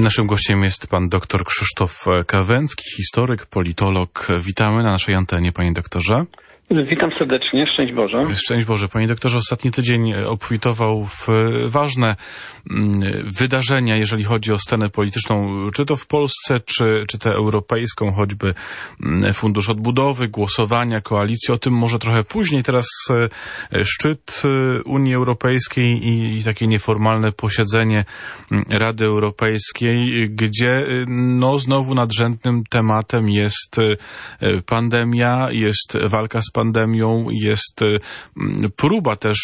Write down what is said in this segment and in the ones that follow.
Naszym gościem jest pan dr Krzysztof Kawęcki, historyk, politolog. Witamy na naszej antenie, panie doktorze. Witam serdecznie, szczęść Boże. Szczęść Boże. Panie doktorze, ostatni tydzień obfitował w ważne wydarzenia, jeżeli chodzi o scenę polityczną, czy to w Polsce, czy tę europejską, choćby Fundusz Odbudowy, głosowania, koalicje. O tym może trochę później. Teraz szczyt Unii Europejskiej i takie nieformalne posiedzenie Rady Europejskiej, gdzie znowu nadrzędnym tematem jest pandemia, jest walka z pandemią, jest próba też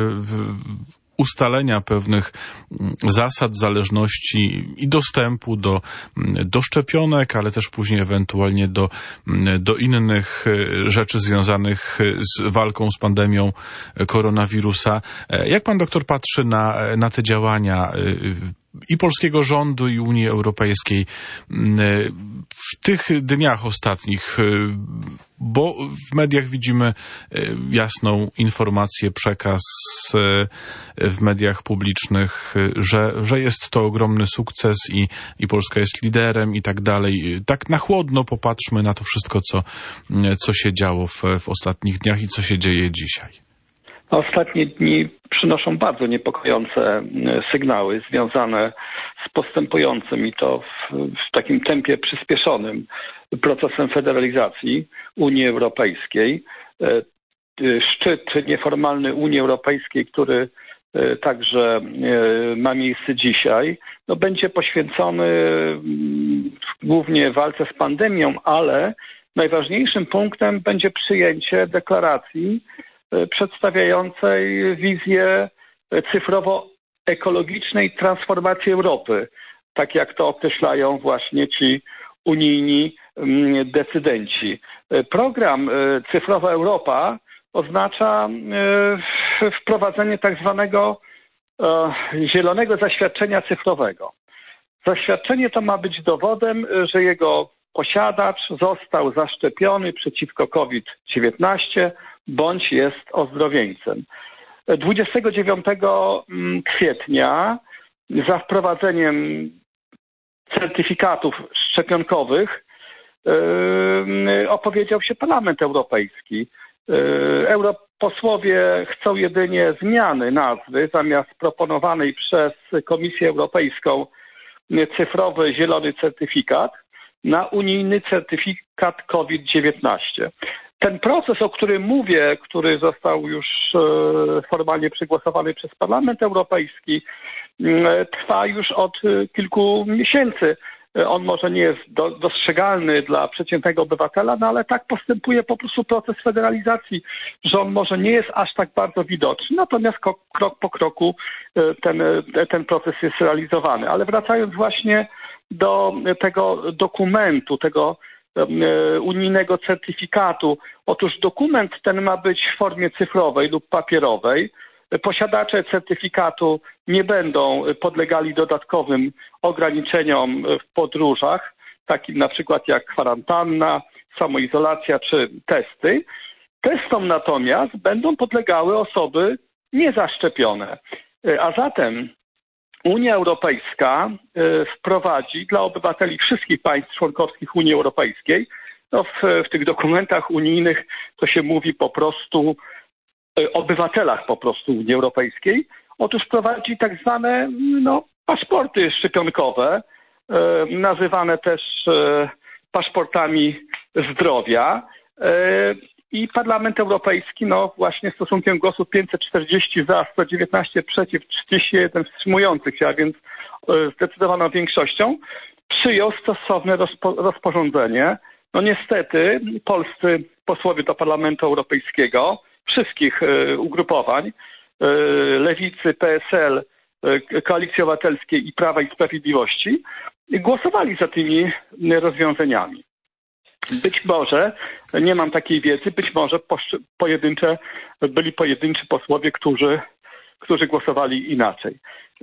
ustalenia pewnych zasad, zależności i dostępu do szczepionek, ale też później ewentualnie do innych rzeczy związanych z walką z pandemią koronawirusa. Jak pan doktor patrzy na te działania i polskiego rządu, i Unii Europejskiej w tych dniach ostatnich, bo w mediach widzimy jasną informację, przekaz w mediach publicznych, że jest to ogromny sukces i Polska jest liderem i tak dalej. Tak na chłodno popatrzmy na to wszystko, co się działo w ostatnich dniach i co się dzieje dzisiaj. Ostatnie dni przynoszą bardzo niepokojące sygnały związane z postępującym i to w takim tempie przyspieszonym procesem federalizacji Unii Europejskiej. Szczyt nieformalny Unii Europejskiej, który także ma miejsce dzisiaj, będzie poświęcony głównie walce z pandemią, ale najważniejszym punktem będzie przyjęcie deklaracji przedstawiającej wizję cyfrowo-ekologicznej transformacji Europy, tak jak to określają właśnie ci unijni decydenci. Program Cyfrowa Europa oznacza wprowadzenie tak zwanego zielonego zaświadczenia cyfrowego. Zaświadczenie to ma być dowodem, że jego posiadacz został zaszczepiony przeciwko COVID-19 bądź jest ozdrowieńcem. 29 kwietnia za wprowadzeniem certyfikatów szczepionkowych opowiedział się Parlament Europejski. Europosłowie chcą jedynie zmiany nazwy zamiast proponowanej przez Komisję Europejską cyfrowy zielony certyfikat na unijny certyfikat COVID-19. Ten proces, o którym mówię, który został już formalnie przegłosowany przez Parlament Europejski, trwa już od kilku miesięcy. On może nie jest dostrzegalny dla przeciętnego obywatela, ale tak postępuje po prostu proces federalizacji, że on może nie jest aż tak bardzo widoczny, natomiast krok po kroku ten proces jest realizowany. Ale wracając właśnie do tego dokumentu, tego unijnego certyfikatu. Otóż dokument ten ma być w formie cyfrowej lub papierowej. Posiadacze certyfikatu nie będą podlegali dodatkowym ograniczeniom w podróżach, takim na przykład jak kwarantanna, samoizolacja czy testy. Testom natomiast będą podlegały osoby niezaszczepione. A zatem Unia Europejska wprowadzi dla obywateli wszystkich państw członkowskich Unii Europejskiej, w tych dokumentach unijnych to się mówi po prostu obywatelach po prostu Unii Europejskiej, otóż wprowadzi tak zwane paszporty szczepionkowe, nazywane też paszportami zdrowia. I Parlament Europejski, właśnie stosunkiem głosów 540 za, 119 przeciw, 31 wstrzymujących się, a więc zdecydowaną większością, przyjął stosowne rozporządzenie. Niestety polscy posłowie do Parlamentu Europejskiego, wszystkich ugrupowań, Lewicy, PSL, Koalicji Obywatelskiej i Prawa i Sprawiedliwości, głosowali za tymi rozwiązaniami. Być może, nie mam takiej wiedzy, być może byli pojedynczy posłowie, którzy głosowali inaczej.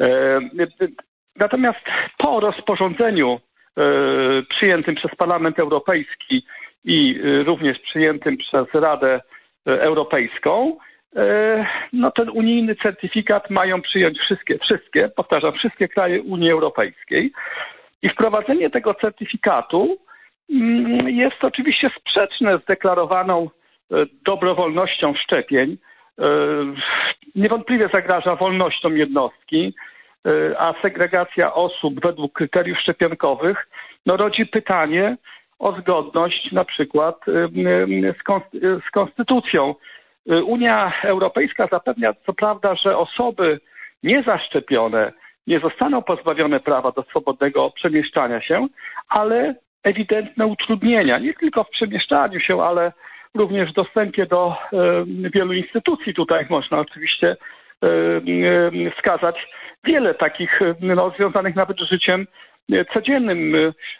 Natomiast po rozporządzeniu przyjętym przez Parlament Europejski i również przyjętym przez Radę Europejską, ten unijny certyfikat mają przyjąć wszystkie kraje Unii Europejskiej. wprowadzenie tego certyfikatu jest oczywiście sprzeczne z deklarowaną dobrowolnością szczepień. Niewątpliwie zagraża wolnościom jednostki, a segregacja osób według kryteriów szczepionkowych rodzi pytanie o zgodność na przykład z konstytucją. Unia Europejska zapewnia co prawda, że osoby niezaszczepione nie zostaną pozbawione prawa do swobodnego przemieszczania się, ale ewidentne utrudnienia, nie tylko w przemieszczaniu się, ale również w dostępie do wielu instytucji. Tutaj można oczywiście wskazać wiele takich związanych nawet z życiem codziennym.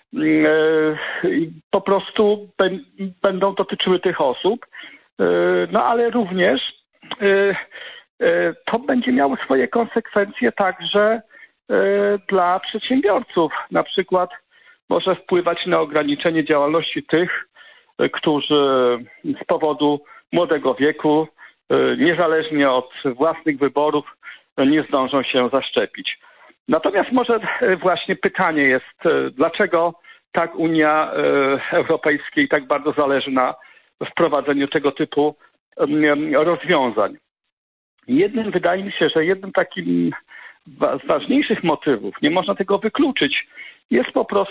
Po prostu będą dotyczyły tych osób, ale również to będzie miało swoje konsekwencje także dla przedsiębiorców. Na przykład może wpływać na ograniczenie działalności tych, którzy z powodu młodego wieku, niezależnie od własnych wyborów, nie zdążą się zaszczepić. Natomiast może właśnie pytanie jest, dlaczego tak Unia Europejska tak bardzo zależy na wprowadzeniu tego typu rozwiązań. Wydaje mi się, że jednym takim z ważniejszych motywów, nie można tego wykluczyć, jest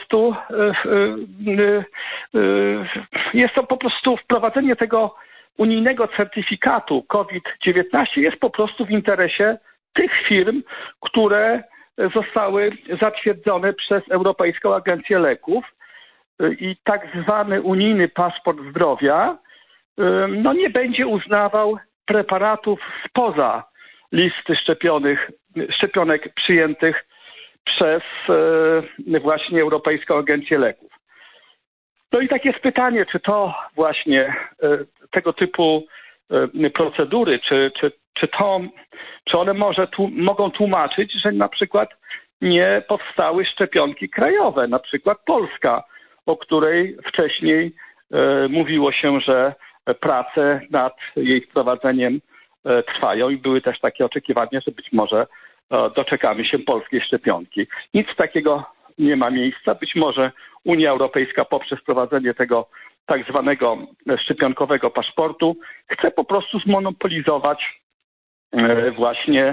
to po prostu wprowadzenie tego unijnego certyfikatu COVID-19 jest po prostu w interesie tych firm, które zostały zatwierdzone przez Europejską Agencję Leków i tak zwany unijny paszport zdrowia nie będzie uznawał preparatów spoza listy szczepionek przyjętych przez właśnie Europejską Agencję Leków. No i takie jest pytanie, czy to właśnie tego typu procedury, czy one mogą tłumaczyć, że na przykład nie powstały szczepionki krajowe, na przykład Polska, o której wcześniej mówiło się, że prace nad jej wprowadzeniem trwają i były też takie oczekiwania, że być może doczekamy się polskiej szczepionki. Nic takiego nie ma miejsca. Być może Unia Europejska poprzez wprowadzenie tego tak zwanego szczepionkowego paszportu chce po prostu zmonopolizować właśnie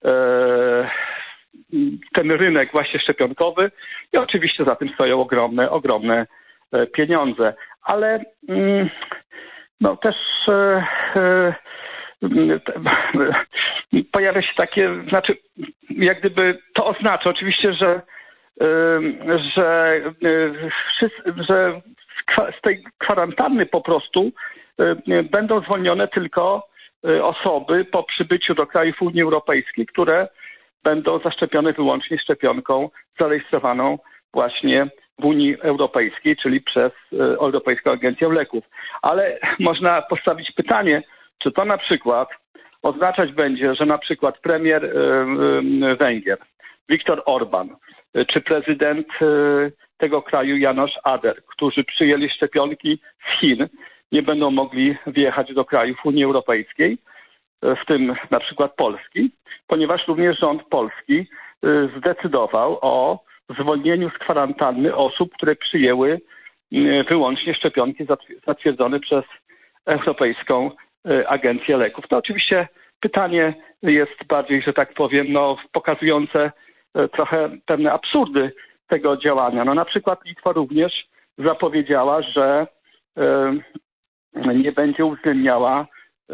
ten rynek właśnie szczepionkowy i oczywiście za tym stoją ogromne pieniądze. Ale też pojawia się takie, jak gdyby to oznacza oczywiście, że z tej kwarantanny po prostu będą zwolnione tylko osoby po przybyciu do krajów Unii Europejskiej, które będą zaszczepione wyłącznie szczepionką zarejestrowaną właśnie w Unii Europejskiej, czyli przez Europejską Agencję Leków. Ale można postawić pytanie, czy to na przykład oznaczać będzie, że na przykład premier Węgier, Viktor Orban, czy prezydent tego kraju János Áder, którzy przyjęli szczepionki z Chin, nie będą mogli wjechać do krajów Unii Europejskiej, w tym na przykład Polski, ponieważ również rząd polski zdecydował o zwolnieniu z kwarantanny osób, które przyjęły wyłącznie szczepionki zatwierdzone przez Europejską Agencję Leków. To oczywiście pytanie jest bardziej, że tak powiem, pokazujące trochę pewne absurdy tego działania. Na przykład Litwa również zapowiedziała, że nie będzie uwzględniała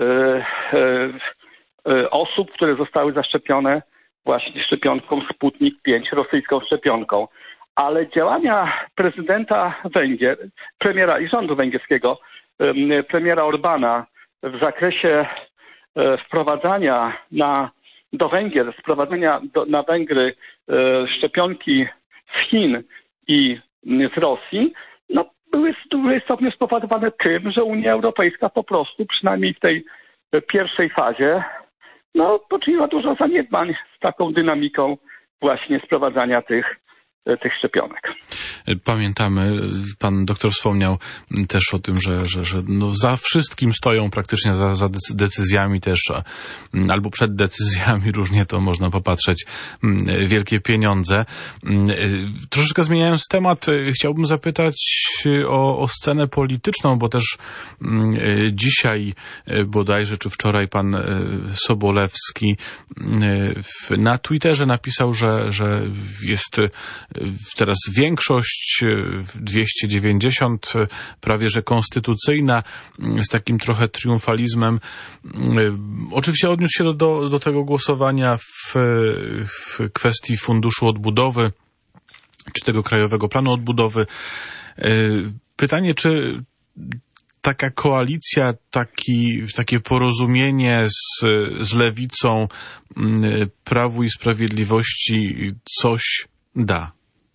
osób, które zostały zaszczepione właśnie szczepionką Sputnik 5, rosyjską szczepionką. Ale działania prezydenta Węgier, premiera i rządu węgierskiego, premiera Orbana w zakresie wprowadzania do Węgier, na Węgry szczepionki z Chin i z Rosji, były w dużym stopniu spowodowane tym, że Unia Europejska po prostu, przynajmniej w tej pierwszej fazie, poczyniła dużo zaniedbań z taką dynamiką właśnie sprowadzania tych tych szczepionek. Pamiętamy, pan doktor wspomniał też o tym, że no za wszystkim stoją praktycznie za decyzjami też, albo przed decyzjami, różnie to można popatrzeć, wielkie pieniądze. Troszeczkę zmieniając temat, chciałbym zapytać o scenę polityczną, bo też dzisiaj bodajże, czy wczoraj pan Sobolewski na Twitterze napisał, że jest teraz większość 290 prawie że konstytucyjna, z takim trochę triumfalizmem. Oczywiście odniósł się do tego głosowania w kwestii Funduszu Odbudowy, czy tego Krajowego Planu Odbudowy. Pytanie, czy taka koalicja, takie porozumienie z Lewicą, Prawu i Sprawiedliwości coś da?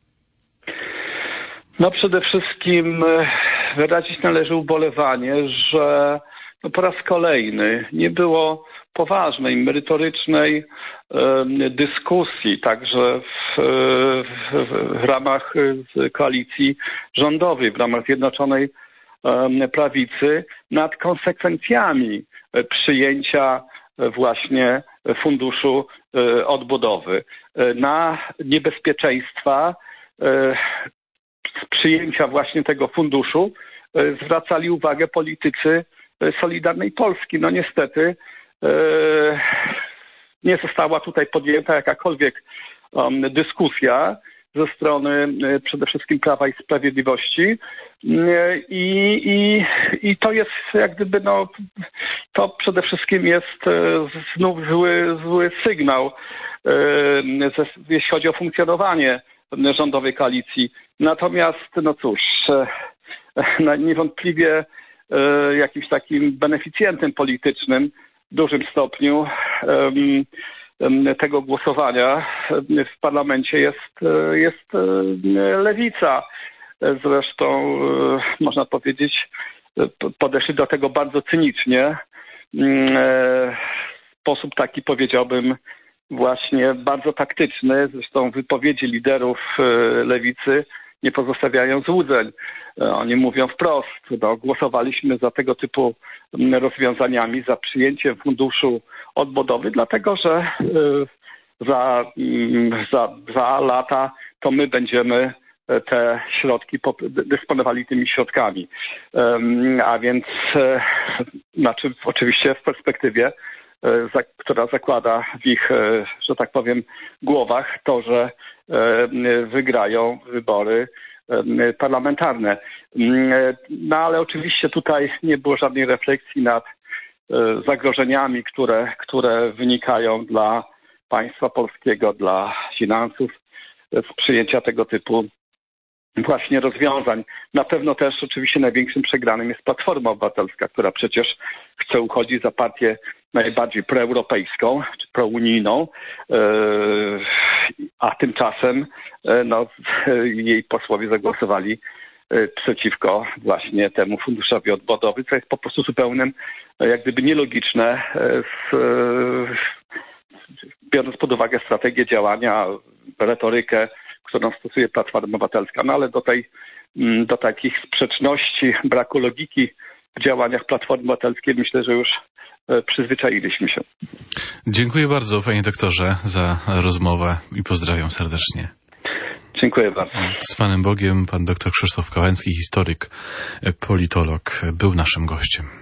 No przede wszystkim wyrazić należy ubolewanie, że po raz kolejny nie było poważnej, merytorycznej dyskusji, także w ramach koalicji rządowej, w ramach Zjednoczonej Prawicy nad konsekwencjami przyjęcia właśnie Funduszu Odbudowy, na niebezpieczeństwa przyjęcia właśnie tego funduszu zwracali uwagę politycy Solidarnej Polski. No niestety nie została tutaj podjęta jakakolwiek dyskusja ze strony przede wszystkim Prawa i Sprawiedliwości i to jest jak gdyby, no to przede wszystkim jest znów zły sygnał, jeśli chodzi o funkcjonowanie rządowej koalicji. Natomiast, no cóż, niewątpliwie jakimś takim beneficjentem politycznym w dużym stopniu tego głosowania w parlamencie jest Lewica. Zresztą można powiedzieć, podeszli do tego bardzo cynicznie. W sposób taki, powiedziałbym, właśnie bardzo taktyczny. Zresztą wypowiedzi liderów Lewicy nie pozostawiają złudzeń. Oni mówią wprost, głosowaliśmy za tego typu rozwiązaniami, za przyjęciem Funduszu Odbudowy, dlatego że za lata to my będziemy te środki, dysponowali tymi środkami. A więc, znaczy oczywiście w perspektywie, która zakłada w ich, że tak powiem, głowach to, że wygrają wybory parlamentarne. No ale oczywiście tutaj nie było żadnej refleksji nad zagrożeniami, które wynikają dla państwa polskiego, dla finansów z przyjęcia tego typu właśnie rozwiązań. Na pewno też oczywiście największym przegranym jest Platforma Obywatelska, która przecież chce uchodzić za partię najbardziej proeuropejską czy prounijną, a tymczasem jej posłowie zagłosowali przeciwko właśnie temu Funduszowi Odbudowy, co jest po prostu zupełnym, jak gdyby nielogiczne, biorąc pod uwagę strategię działania, retorykę, którą stosuje Platforma Obywatelska. No ale do takich sprzeczności, braku logiki w działaniach Platformy Obywatelskiej myślę, że już przyzwyczailiśmy się. Dziękuję bardzo, panie doktorze, za rozmowę i pozdrawiam serdecznie. Dziękuję bardzo. Z Panem Bogiem pan dr Krzysztof Kałęcki, historyk, politolog, był naszym gościem.